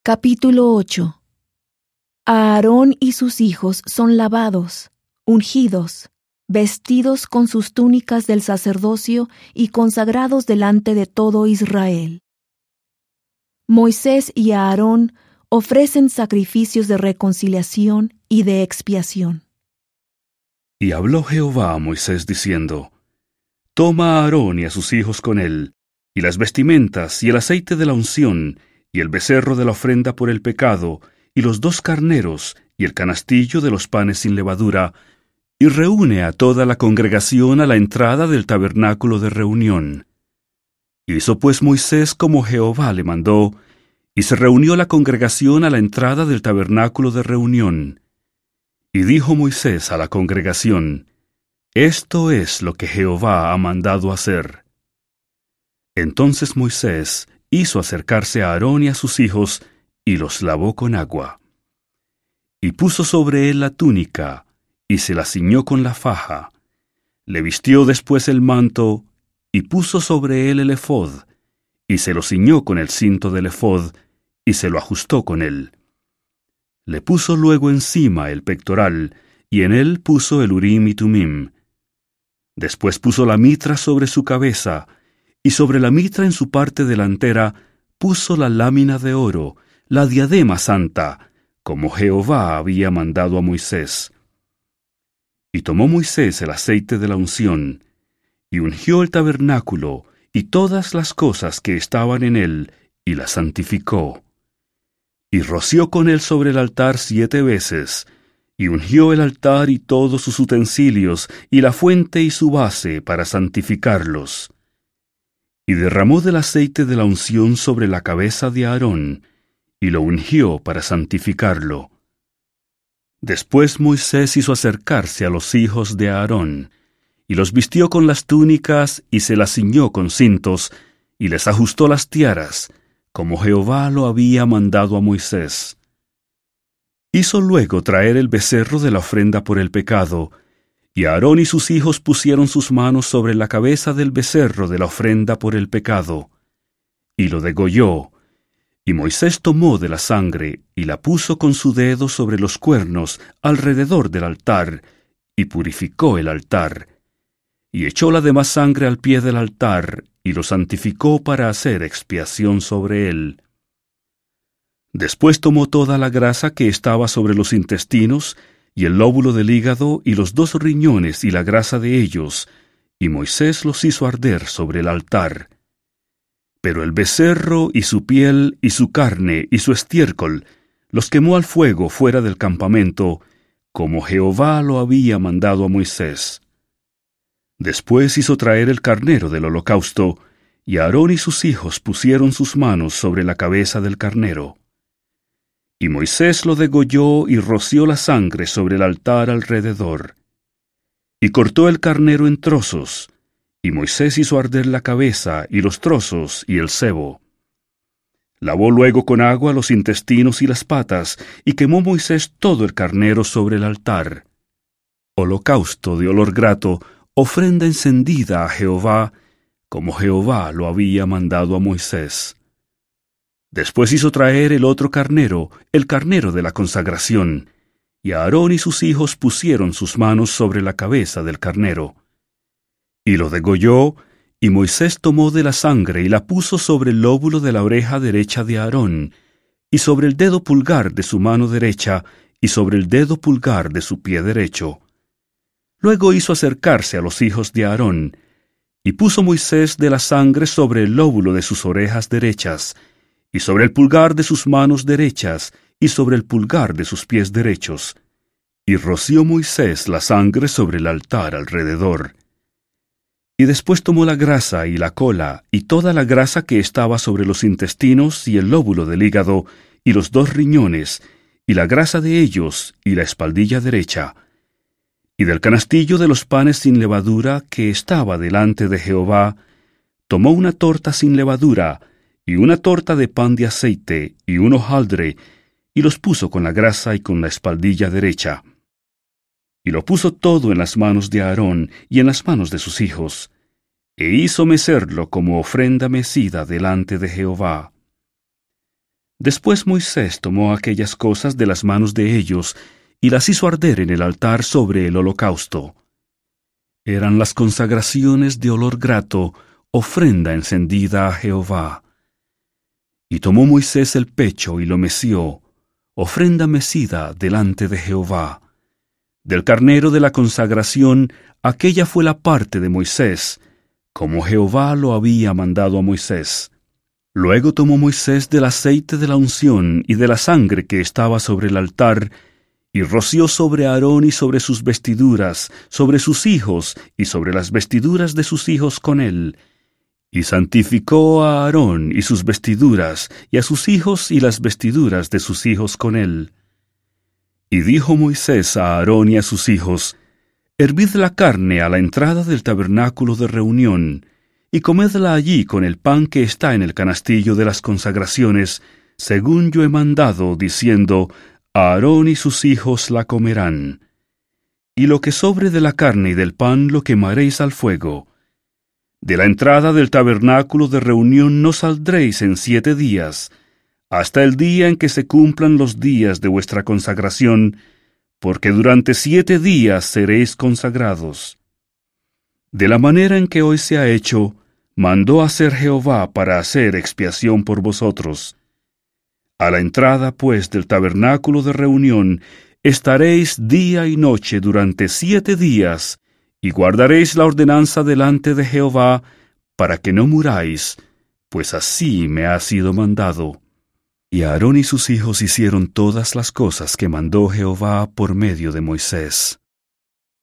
Capítulo 8. Aarón y sus hijos son lavados, ungidos, vestidos con sus túnicas del sacerdocio y consagrados delante de todo Israel. Moisés y Aarón ofrecen sacrificios de reconciliación y de expiación. Y habló Jehová a Moisés diciendo: Toma a Aarón y a sus hijos con él, y las vestimentas, y el aceite de la unción, y el becerro de la ofrenda por el pecado, y los 2 carneros, y el canastillo de los panes sin levadura, y reúne a toda la congregación a la entrada del tabernáculo de reunión. Hizo pues Moisés como Jehová le mandó, y se reunió la congregación a la entrada del tabernáculo de reunión. Y dijo Moisés a la congregación: Esto es lo que Jehová ha mandado hacer. Entonces Moisés hizo acercarse a Aarón y a sus hijos, y los lavó con agua. Y puso sobre él la túnica, y se la ciñó con la faja. Le vistió después el manto, y puso sobre él el ephod, y se lo ciñó con el cinto del ephod, y se lo ajustó con él. Le puso luego encima el pectoral, y en él puso el Urim y Tumim. Después puso la mitra sobre su cabeza, y sobre la mitra en su parte delantera puso la lámina de oro, la diadema santa, como Jehová había mandado a Moisés. Y tomó Moisés el aceite de la unción, y ungió el tabernáculo, y todas las cosas que estaban en él, y las santificó. Y roció con él sobre el altar 7 veces, y ungió el altar y todos sus utensilios, y la fuente y su base, para santificarlos. Y derramó del aceite de la unción sobre la cabeza de Aarón, y lo ungió para santificarlo. Después Moisés hizo acercarse a los hijos de Aarón, y los vistió con las túnicas, y se las ciñó con cintos, y les ajustó las tiaras, como Jehová lo había mandado a Moisés. Hizo luego traer el becerro de la ofrenda por el pecado, y Aarón y sus hijos pusieron sus manos sobre la cabeza del becerro de la ofrenda por el pecado, y lo degolló. Y Moisés tomó de la sangre, y la puso con su dedo sobre los cuernos alrededor del altar, y purificó el altar. Y echó la demás sangre al pie del altar, y lo santificó para hacer expiación sobre él. Después tomó toda la grasa que estaba sobre los intestinos, y el lóbulo del hígado, y los 2 riñones, y la grasa de ellos, y Moisés los hizo arder sobre el altar. Pero el becerro, y su piel, y su carne, y su estiércol, los quemó al fuego fuera del campamento, como Jehová lo había mandado a Moisés. Después hizo traer el carnero del holocausto, y Aarón y sus hijos pusieron sus manos sobre la cabeza del carnero. Y Moisés lo degolló y roció la sangre sobre el altar alrededor. Y cortó el carnero en trozos, y Moisés hizo arder la cabeza y los trozos y el sebo. Lavó luego con agua los intestinos y las patas, y quemó Moisés todo el carnero sobre el altar. Holocausto de olor grato, ofrenda encendida a Jehová, como Jehová lo había mandado a Moisés. Después hizo traer el otro carnero, el carnero de la consagración, y Aarón y sus hijos pusieron sus manos sobre la cabeza del carnero. Y lo degolló, y Moisés tomó de la sangre y la puso sobre el lóbulo de la oreja derecha de Aarón, y sobre el dedo pulgar de su mano derecha, y sobre el dedo pulgar de su pie derecho. Luego hizo acercarse a los hijos de Aarón, y puso Moisés de la sangre sobre el lóbulo de sus orejas derechas, y sobre el pulgar de sus manos derechas, y sobre el pulgar de sus pies derechos. Y roció Moisés la sangre sobre el altar alrededor. Y después tomó la grasa y la cola, y toda la grasa que estaba sobre los intestinos y el lóbulo del hígado, y los 2 riñones, y la grasa de ellos, y la espaldilla derecha. Y del canastillo de los panes sin levadura que estaba delante de Jehová, tomó una torta sin levadura, y una torta de pan de aceite, y un hojaldre, y los puso con la grasa y con la espaldilla derecha. Y lo puso todo en las manos de Aarón y en las manos de sus hijos, e hizo mecerlo como ofrenda mecida delante de Jehová. Después Moisés tomó aquellas cosas de las manos de ellos y las hizo arder en el altar sobre el holocausto. Eran las consagraciones de olor grato, ofrenda encendida a Jehová. Y tomó Moisés el pecho y lo meció, ofrenda mecida delante de Jehová. Del carnero de la consagración, aquella fue la parte de Moisés, como Jehová lo había mandado a Moisés. Luego tomó Moisés del aceite de la unción y de la sangre que estaba sobre el altar, y roció sobre Aarón y sobre sus vestiduras, sobre sus hijos y sobre las vestiduras de sus hijos con él. Y santificó a Aarón y sus vestiduras, y a sus hijos y las vestiduras de sus hijos con él. Y dijo Moisés a Aarón y a sus hijos: Hervid la carne a la entrada del tabernáculo de reunión, y comedla allí con el pan que está en el canastillo de las consagraciones, según yo he mandado, diciendo: Aarón y sus hijos la comerán. Y lo que sobre de la carne y del pan lo quemaréis al fuego. De la entrada del tabernáculo de reunión no saldréis en 7 días, hasta el día en que se cumplan los días de vuestra consagración, porque durante 7 días seréis consagrados. De la manera en que hoy se ha hecho, mandó hacer Jehová para hacer expiación por vosotros. A la entrada, pues, del tabernáculo de reunión, estaréis día y noche durante 7 días, y guardaréis la ordenanza delante de Jehová, para que no muráis, pues así me ha sido mandado. Y Aarón y sus hijos hicieron todas las cosas que mandó Jehová por medio de Moisés.